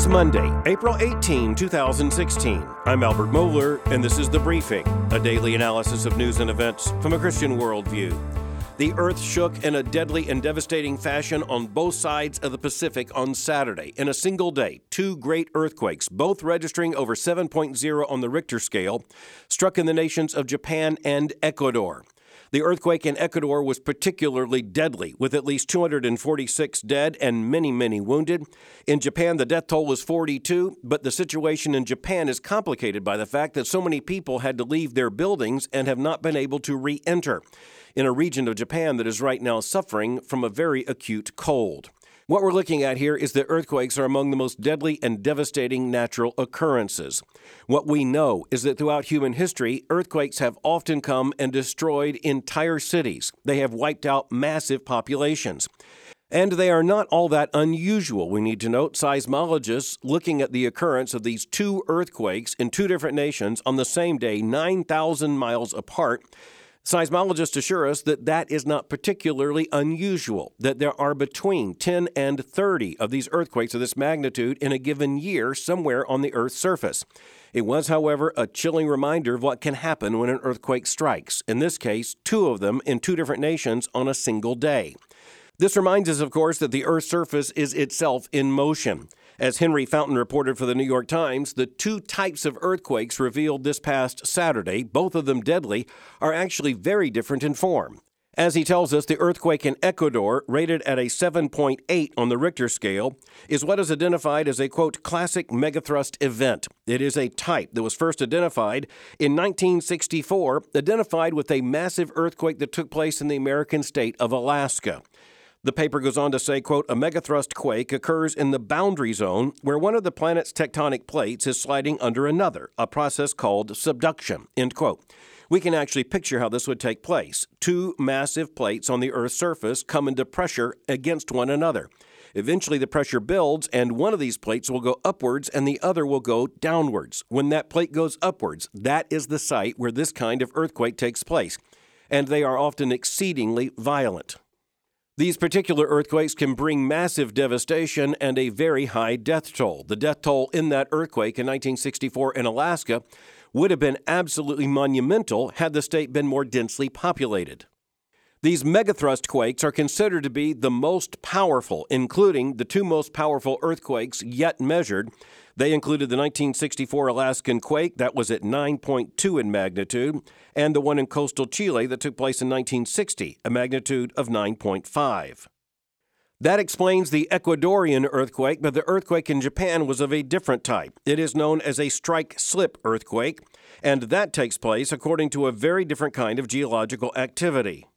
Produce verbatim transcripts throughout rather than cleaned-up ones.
It's Monday, April eighteenth, twenty sixteen. I'm Albert Mohler, and this is The Briefing, a daily analysis of news and events from a Christian worldview. The earth shook in a deadly and devastating fashion on both sides of the Pacific on Saturday. In a single day, two great earthquakes, both registering over seven point oh on the Richter scale, struck in the nations of Japan and Ecuador. The earthquake in Ecuador was particularly deadly, with at least two hundred forty-six dead and many, many wounded. In Japan, the death toll was forty-two, but the situation in Japan is complicated by the fact that so many people had to leave their buildings and have not been able to re-enter in a region of Japan that is right now suffering from a very acute cold. What we're looking at here is that earthquakes are among the most deadly and devastating natural occurrences. What we know is that throughout human history, earthquakes have often come and destroyed entire cities. They have wiped out massive populations. And they are not all that unusual, we need to note. Seismologists looking at the occurrence of these two earthquakes in two different nations on the same day, nine thousand miles apart, seismologists assure us that that is not particularly unusual, that there are between ten and thirty of these earthquakes of this magnitude in a given year somewhere on the Earth's surface. It was, however, a chilling reminder of what can happen when an earthquake strikes, in this case, two of them in two different nations on a single day. This reminds us, of course, that the Earth's surface is itself in motion. As Henry Fountain reported for the New York Times, the two types of earthquakes revealed this past Saturday, both of them deadly, are actually very different in form. As he tells us, the earthquake in Ecuador, rated at a seven point eight on the Richter scale, is what is identified as a, quote, classic megathrust event. It is a type that was first identified in nineteen sixty-four, identified with a massive earthquake that took place in the American state of Alaska. The paper goes on to say, quote, a megathrust quake occurs in the boundary zone where one of the planet's tectonic plates is sliding under another, a process called subduction, end quote. We can actually picture how this would take place. Two massive plates on the Earth's surface come into pressure against one another. Eventually, the pressure builds, and one of these plates will go upwards and the other will go downwards. When that plate goes upwards, that is the site where this kind of earthquake takes place, and they are often exceedingly violent. These particular earthquakes can bring massive devastation and a very high death toll. The death toll in that earthquake in nineteen sixty-four in Alaska would have been absolutely monumental had the state been more densely populated. These megathrust quakes are considered to be the most powerful, including the two most powerful earthquakes yet measured. They included the nineteen sixty-four Alaskan quake, that was at nine point two in magnitude, and the one in coastal Chile that took place in nineteen sixty, a magnitude of nine point five. That explains the Ecuadorian earthquake, but the earthquake in Japan was of a different type. It is known as a strike-slip earthquake, and that takes place according to a very different kind of geological activity.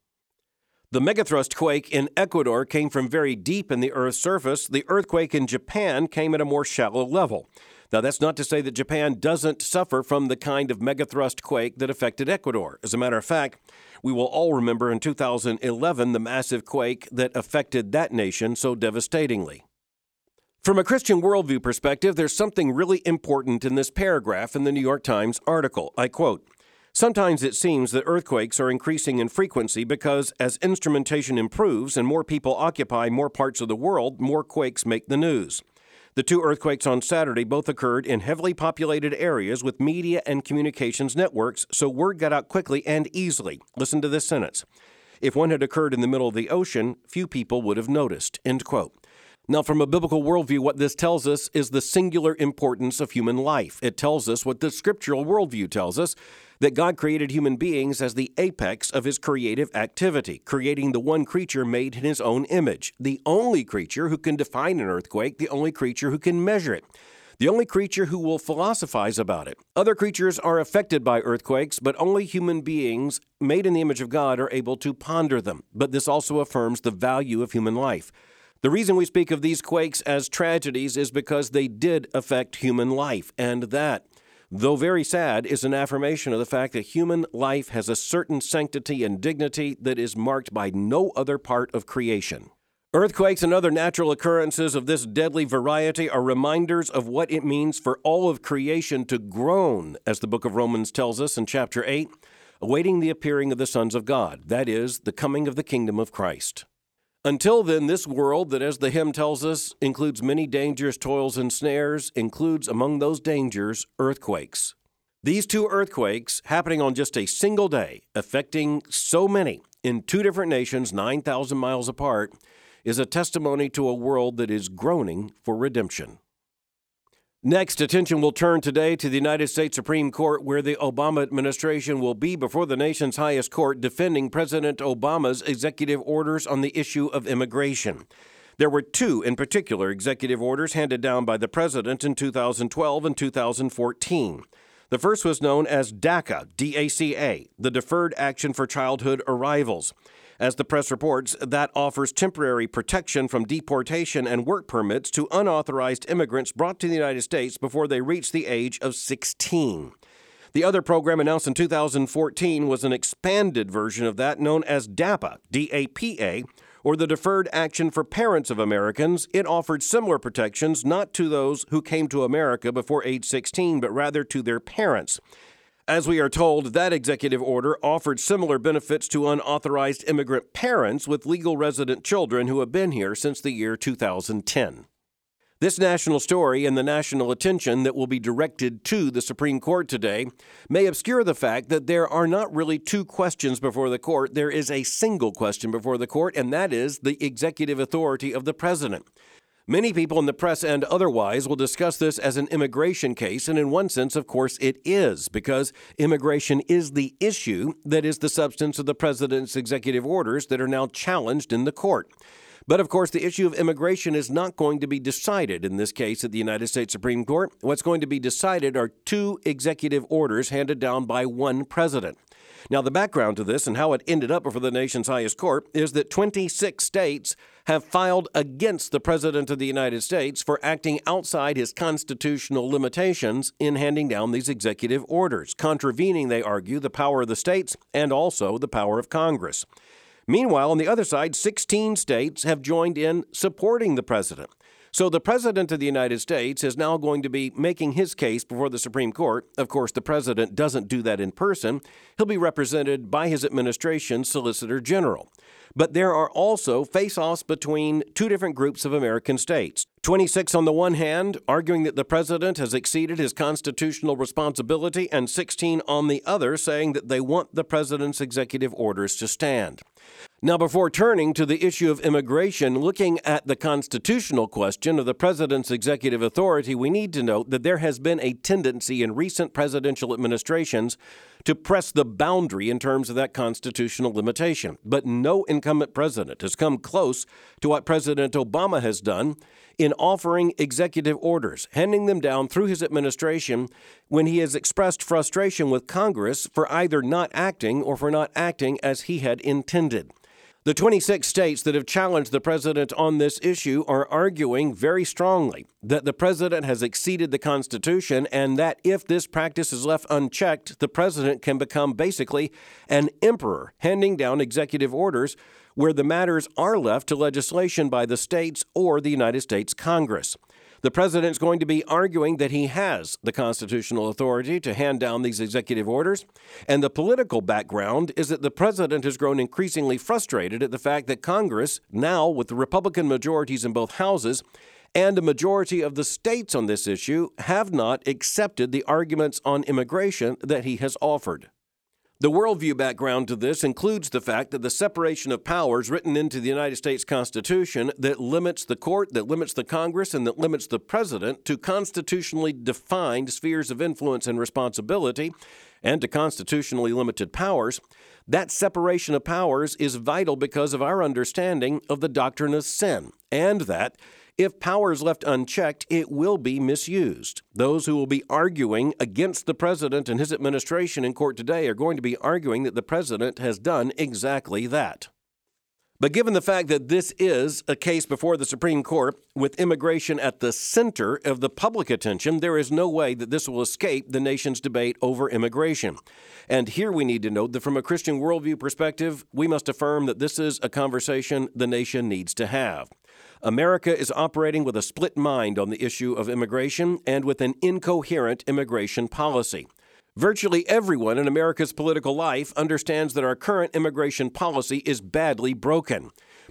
The megathrust quake in Ecuador came from very deep in the Earth's surface. The earthquake in Japan came at a more shallow level. Now, that's not to say that Japan doesn't suffer from the kind of megathrust quake that affected Ecuador. As a matter of fact, we will all remember in two thousand eleven the massive quake that affected that nation so devastatingly. From a Christian worldview perspective, there's something really important in this paragraph in the New York Times article. I quote, sometimes it seems that earthquakes are increasing in frequency because as instrumentation improves and more people occupy more parts of the world, more quakes make the news. The two earthquakes on Saturday both occurred in heavily populated areas with media and communications networks, so word got out quickly and easily. Listen to this sentence. If one had occurred in the middle of the ocean, few people would have noticed, end quote. Now, from a biblical worldview, what this tells us is the singular importance of human life. It tells us what the scriptural worldview tells us, that God created human beings as the apex of his creative activity, creating the one creature made in his own image, the only creature who can define an earthquake, the only creature who can measure it, the only creature who will philosophize about it. Other creatures are affected by earthquakes, but only human beings made in the image of God are able to ponder them. But this also affirms the value of human life. The reason we speak of these quakes as tragedies is because they did affect human life, and that, though very sad, is an affirmation of the fact that human life has a certain sanctity and dignity that is marked by no other part of creation. Earthquakes and other natural occurrences of this deadly variety are reminders of what it means for all of creation to groan, as the book of Romans tells us in chapter eight, awaiting the appearing of the sons of God, that is, the coming of the kingdom of Christ. Until then, this world that, as the hymn tells us, includes many dangerous toils and snares, includes among those dangers earthquakes. These two earthquakes happening on just a single day, affecting so many in two different nations, nine thousand miles apart, is a testimony to a world that is groaning for redemption. Next, attention will turn today to the United States Supreme Court, where the Obama administration will be before the nation's highest court defending President Obama's executive orders on the issue of immigration. There were two in particular executive orders handed down by the president in two thousand twelve and two thousand fourteen. The first was known as DACA, D A C A, the Deferred Action for Childhood Arrivals. As the press reports, that offers temporary protection from deportation and work permits to unauthorized immigrants brought to the United States before they reach the age of sixteen. The other program announced in two thousand fourteen was an expanded version of that known as DAPA, D A P A, or the Deferred Action for Parents of Americans. It offered similar protections not to those who came to America before age sixteen, but rather to their parents. As we are told, that executive order offered similar benefits to unauthorized immigrant parents with legal resident children who have been here since the year two thousand ten. This national story and the national attention that will be directed to the Supreme Court today may obscure the fact that there are not really two questions before the court. There is a single question before the court, and that is the executive authority of the president. Many people in the press and otherwise will discuss this as an immigration case, and in one sense, of course, it is, because immigration is the issue that is the substance of the president's executive orders that are now challenged in the court. But, of course, the issue of immigration is not going to be decided in this case at the United States Supreme Court. What's going to be decided are two executive orders handed down by one president. Now, the background to this and how it ended up before the nation's highest court is that twenty-six states have filed against the President of the United States for acting outside his constitutional limitations in handing down these executive orders, contravening, they argue, the power of the states and also the power of Congress. Meanwhile, on the other side, sixteen states have joined in supporting the president. So the President of the United States is now going to be making his case before the Supreme Court. Of course, the president doesn't do that in person. He'll be represented by his administration's Solicitor General. But there are also face-offs between two different groups of American states. twenty-six on the one hand, arguing that the president has exceeded his constitutional responsibility, and sixteen on the other, saying that they want the president's executive orders to stand. Now, before turning to the issue of immigration, looking at the constitutional question of the president's executive authority, we need to note that there has been a tendency in recent presidential administrations to press the boundary in terms of that constitutional limitation. But no incumbent president has come close to what President Obama has done in offering executive orders, handing them down through his administration when he has expressed frustration with Congress for either not acting or for not acting as he had intended. The twenty-six states that have challenged the president on this issue are arguing very strongly that the president has exceeded the Constitution and that if this practice is left unchecked, the president can become basically an emperor, handing down executive orders where the matters are left to legislation by the states or the United States Congress. The president is going to be arguing that he has the constitutional authority to hand down these executive orders, and the political background is that the president has grown increasingly frustrated at the fact that Congress, now with the Republican majorities in both houses, and a majority of the states on this issue, have not accepted the arguments on immigration that he has offered. The worldview background to this includes the fact that the separation of powers written into the United States Constitution that limits the court, that limits the Congress, and that limits the president to constitutionally defined spheres of influence and responsibility and to constitutionally limited powers, that separation of powers is vital because of our understanding of the doctrine of sin, and that if power is left unchecked, it will be misused. Those who will be arguing against the president and his administration in court today are going to be arguing that the president has done exactly that. But given the fact that this is a case before the Supreme Court with immigration at the center of the public attention, there is no way that this will escape the nation's debate over immigration. And here we need to note that from a Christian worldview perspective, we must affirm that this is a conversation the nation needs to have. America is operating with a split mind on the issue of immigration and with an incoherent immigration policy. Virtually everyone in America's political life understands that our current immigration policy is badly broken.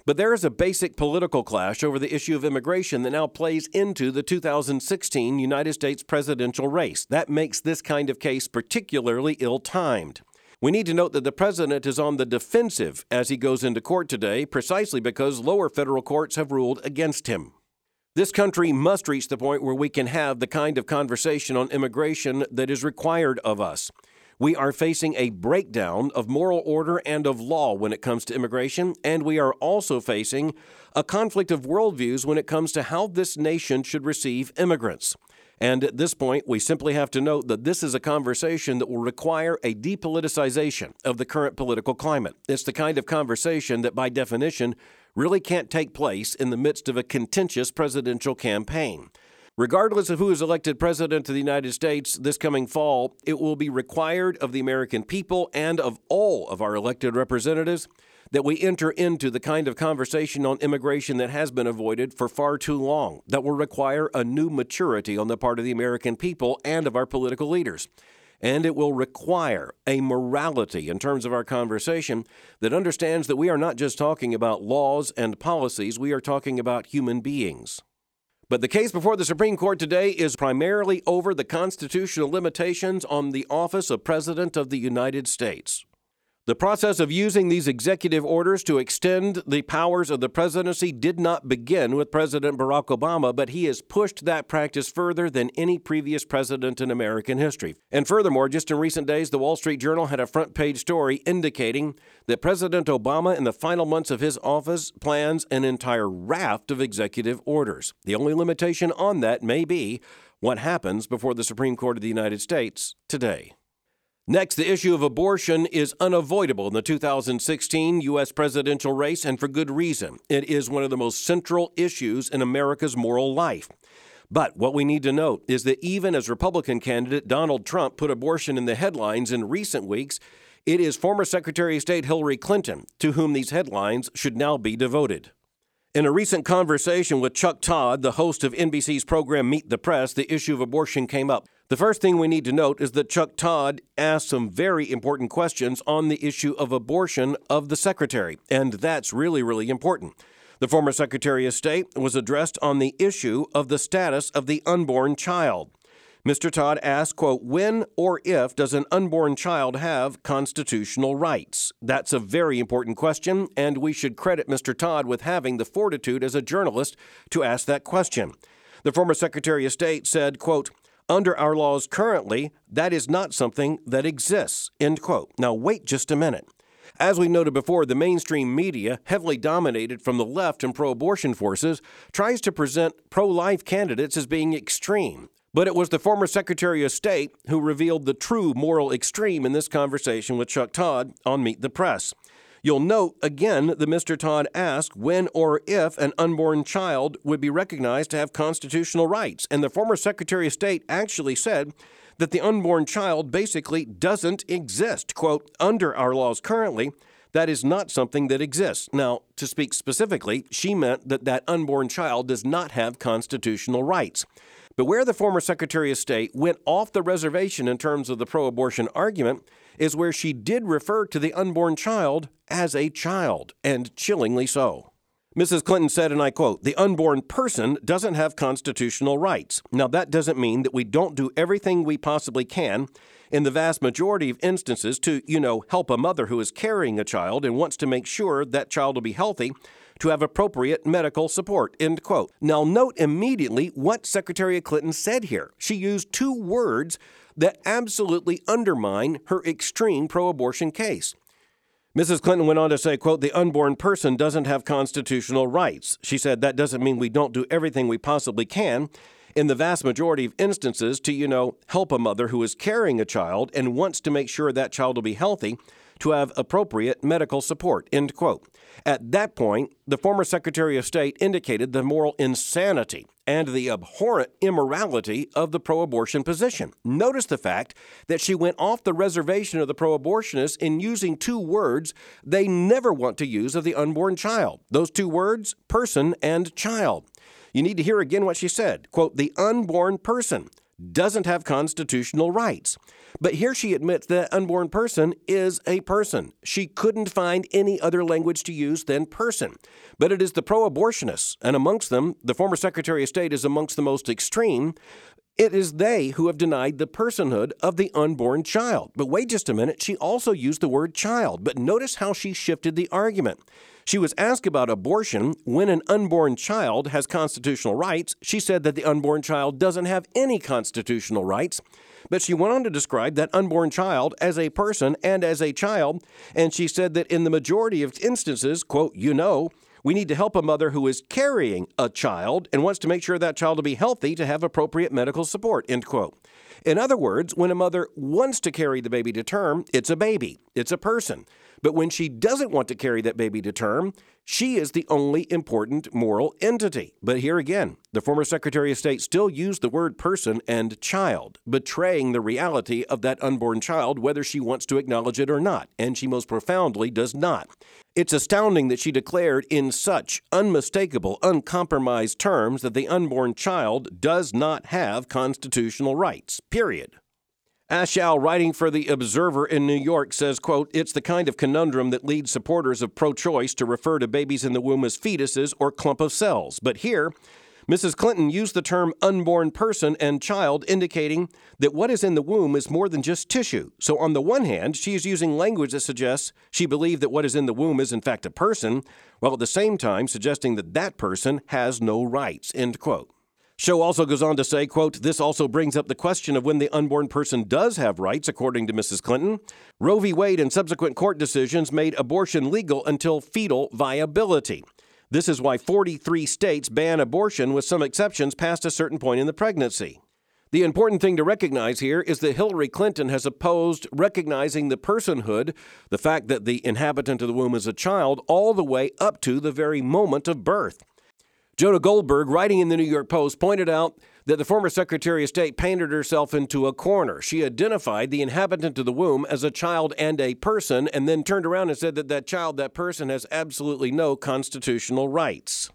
But there is a basic political clash over the issue of immigration that now plays into the two thousand sixteen United States presidential race. That makes this kind of case particularly ill-timed. We need to note that the president is on the defensive as he goes into court today, precisely because lower federal courts have ruled against him. This country must reach the point where we can have the kind of conversation on immigration that is required of us. We are facing a breakdown of moral order and of law when it comes to immigration, and we are also facing a conflict of worldviews when it comes to how this nation should receive immigrants. And at this point, we simply have to note that this is a conversation that will require a depoliticization of the current political climate. It's the kind of conversation that, by definition, really can't take place in the midst of a contentious presidential campaign. Regardless of who is elected president of the United States this coming fall, it will be required of the American people and of all of our elected representatives that we enter into the kind of conversation on immigration that has been avoided for far too long, that will require a new maturity on the part of the American people and of our political leaders. And it will require a morality in terms of our conversation that understands that we are not just talking about laws and policies, we are talking about human beings. But the case before the Supreme Court today is primarily over the constitutional limitations on the office of President of the United States. The process of using these executive orders to extend the powers of the presidency did not begin with President Barack Obama, but he has pushed that practice further than any previous president in American history. And furthermore, just in recent days, the Wall Street Journal had a front-page story indicating that President Obama, in the final months of his office, plans an entire raft of executive orders. The only limitation on that may be what happens before the Supreme Court of the United States today. Next, the issue of abortion is unavoidable in the two thousand sixteen U S presidential race, and for good reason. It is one of the most central issues in America's moral life. But what we need to note is that even as Republican candidate Donald Trump put abortion in the headlines in recent weeks, it is former Secretary of State Hillary Clinton to whom these headlines should now be devoted. In a recent conversation with Chuck Todd, the host of N B C's program Meet the Press, the issue of abortion came up. The first thing we need to note is that Chuck Todd asked some very important questions on the issue of abortion of the secretary, and that's really, really important. The former Secretary of State was addressed on the issue of the status of the unborn child. Mister Todd asked, quote, when or if does an unborn child have constitutional rights? That's a very important question, and we should credit Mister Todd with having the fortitude as a journalist to ask that question. The former Secretary of State said, quote, under our laws currently, that is not something that exists, end quote. Now, wait just a minute. As we noted before, the mainstream media, heavily dominated from the left and pro-abortion forces, tries to present pro-life candidates as being extreme. But it was the former Secretary of State who revealed the true moral extreme in this conversation with Chuck Todd on Meet the Press. You'll note, again, that Mister Todd asked when or if an unborn child would be recognized to have constitutional rights. And the former Secretary of State actually said that the unborn child basically doesn't exist. Quote, under our laws currently, that is not something that exists. Now, to speak specifically, she meant that that unborn child does not have constitutional rights. But where the former Secretary of State went off the reservation in terms of the pro-abortion argument is where she did refer to the unborn child as a child, and chillingly so. Missus Clinton said, and I quote, the unborn person doesn't have constitutional rights. Now, that doesn't mean that we don't do everything we possibly can in the vast majority of instances to, you know, help a mother who is carrying a child and wants to make sure that child will be healthy to have appropriate medical support, end quote. Now, note immediately what Secretary Clinton said here. She used two words that absolutely undermine her extreme pro-abortion case. Missus Clinton went on to say, quote, the unborn person doesn't have constitutional rights. She said that doesn't mean we don't do everything we possibly can in the vast majority of instances to, you know, help a mother who is carrying a child and wants to make sure that child will be healthy to have appropriate medical support, end quote. At that point, the former Secretary of State indicated the moral insanity and the abhorrent immorality of the pro-abortion position. Notice the fact that she went off the reservation of the pro-abortionists in using two words they never want to use of the unborn child. Those two words, person and child. You need to hear again what she said. Quote, the unborn person doesn't have constitutional rights. But here she admits that unborn person is a person. She couldn't find any other language to use than person. But it is the pro-abortionists, and amongst them, the former Secretary of State is amongst the most extreme. It is they who have denied the personhood of the unborn child. But wait just a minute, she also used the word child. But notice how she shifted the argument. She was asked about abortion. When an unborn child has constitutional rights, she said that the unborn child doesn't have any constitutional rights. But she went on to describe that unborn child as a person and as a child, and she said that in the majority of instances, quote, you know, we need to help a mother who is carrying a child and wants to make sure that child will be healthy to have appropriate medical support, end quote. In other words, when a mother wants to carry the baby to term, it's a baby, it's a person. But when she doesn't want to carry that baby to term, she is the only important moral entity. But here again, the former Secretary of State still used the word person and child, betraying the reality of that unborn child, whether she wants to acknowledge it or not, and she most profoundly does not. It's astounding that she declared in such unmistakable, uncompromised terms that the unborn child does not have constitutional rights, period. Ashal, writing for The Observer in New York, says, quote, it's the kind of conundrum that leads supporters of pro-choice to refer to babies in the womb as fetuses or clump of cells. But here, Missus Clinton used the term unborn person and child, indicating that what is in the womb is more than just tissue. So on the one hand, she is using language that suggests she believed that what is in the womb is in fact a person, while at the same time suggesting that that person has no rights, end quote. Show also goes on to say, quote, this also brings up the question of when the unborn person does have rights, according to Missus Clinton. Roe v. Wade and subsequent court decisions made abortion legal until fetal viability. This is why forty-three states ban abortion with some exceptions past a certain point in the pregnancy. The important thing to recognize here is that Hillary Clinton has opposed recognizing the personhood, the fact that the inhabitant of the womb is a child, all the way up to the very moment of birth. Jonah Goldberg, writing in the New York Post, pointed out that the former Secretary of State painted herself into a corner. She identified the inhabitant of the womb as a child and a person, and then turned around and said that that child, that person, has absolutely no constitutional rights.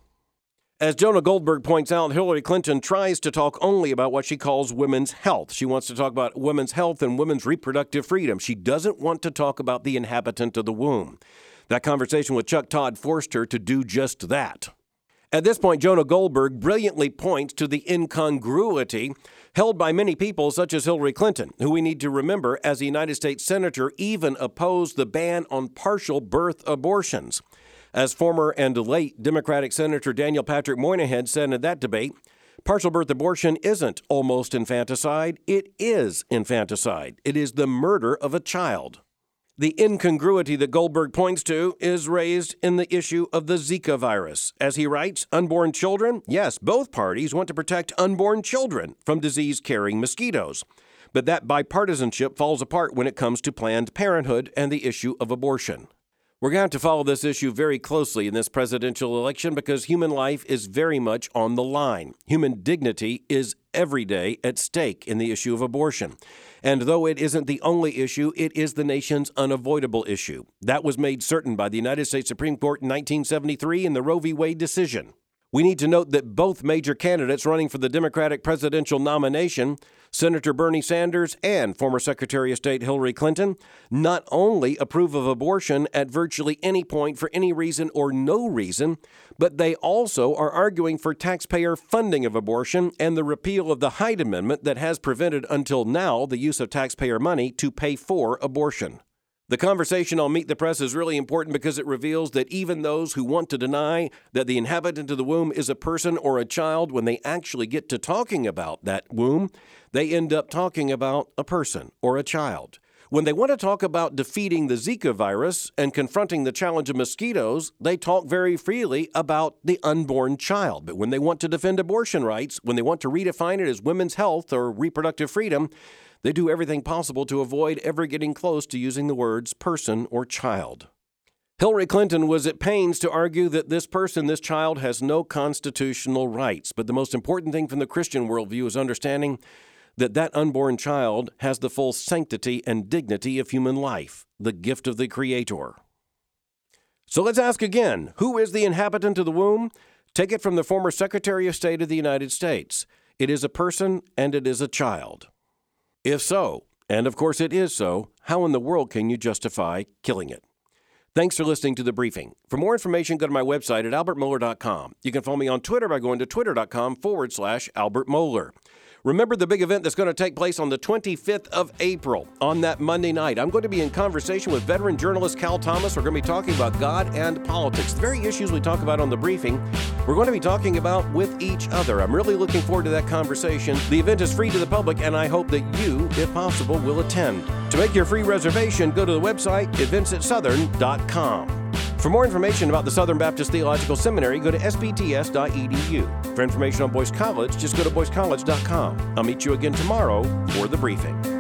As Jonah Goldberg points out, Hillary Clinton tries to talk only about what she calls women's health. She wants to talk about women's health and women's reproductive freedom. She doesn't want to talk about the inhabitant of the womb. That conversation with Chuck Todd forced her to do just that. At this point, Jonah Goldberg brilliantly points to the incongruity held by many people, such as Hillary Clinton, who we need to remember as a United States Senator even opposed the ban on partial birth abortions. As former and late Democratic Senator Daniel Patrick Moynihan said in that debate, partial birth abortion isn't almost infanticide, it is infanticide. It is the murder of a child. The incongruity that Goldberg points to is raised in the issue of the Zika virus. As he writes, unborn children? Yes, both parties want to protect unborn children from disease-carrying mosquitoes. But that bipartisanship falls apart when it comes to Planned Parenthood and the issue of abortion. We're going to have to follow this issue very closely in this presidential election because human life is very much on the line. Human dignity is every day at stake in the issue of abortion. And though it isn't the only issue, it is the nation's unavoidable issue. That was made certain by the United States Supreme Court in nineteen seventy-three in the Roe v. Wade decision. We need to note that both major candidates running for the Democratic presidential nomination, Senator Bernie Sanders and former Secretary of State Hillary Clinton, not only approve of abortion at virtually any point for any reason or no reason, but they also are arguing for taxpayer funding of abortion and the repeal of the Hyde Amendment that has prevented until now the use of taxpayer money to pay for abortion. The conversation on Meet the Press is really important because it reveals that even those who want to deny that the inhabitant of the womb is a person or a child, when they actually get to talking about that womb, they end up talking about a person or a child. When they want to talk about defeating the Zika virus and confronting the challenge of mosquitoes, they talk very freely about the unborn child. But when they want to defend abortion rights, when they want to redefine it as women's health or reproductive freedom, they do everything possible to avoid ever getting close to using the words person or child. Hillary Clinton was at pains to argue that this person, this child, has no constitutional rights. But the most important thing from the Christian worldview is understanding that that unborn child has the full sanctity and dignity of human life, the gift of the Creator. So let's ask again, who is the inhabitant of the womb? Take it from the former Secretary of State of the United States. it is a person and it is a child? If so, and of course it is so, how in the world can you justify killing it? Thanks for listening to The Briefing. For more information, go to my website at albert mohler dot com. You can follow me on Twitter by going to twitter.com forward slash Albert Mohler. Remember the big event that's going to take place on the twenty-fifth of April. On that Monday night, I'm going to be in conversation with veteran journalist Cal Thomas. We're going to be talking about God and politics. The very issues we talk about on The Briefing, we're going to be talking about with each other. I'm really looking forward to that conversation. The event is free to the public, and I hope that you, if possible, will attend. To make your free reservation, go to the website events at southern dot com. For more information about the Southern Baptist Theological Seminary, go to s b t s dot e d u. For information on Boyce College, just go to boyce college dot com. I'll meet you again tomorrow for The Briefing.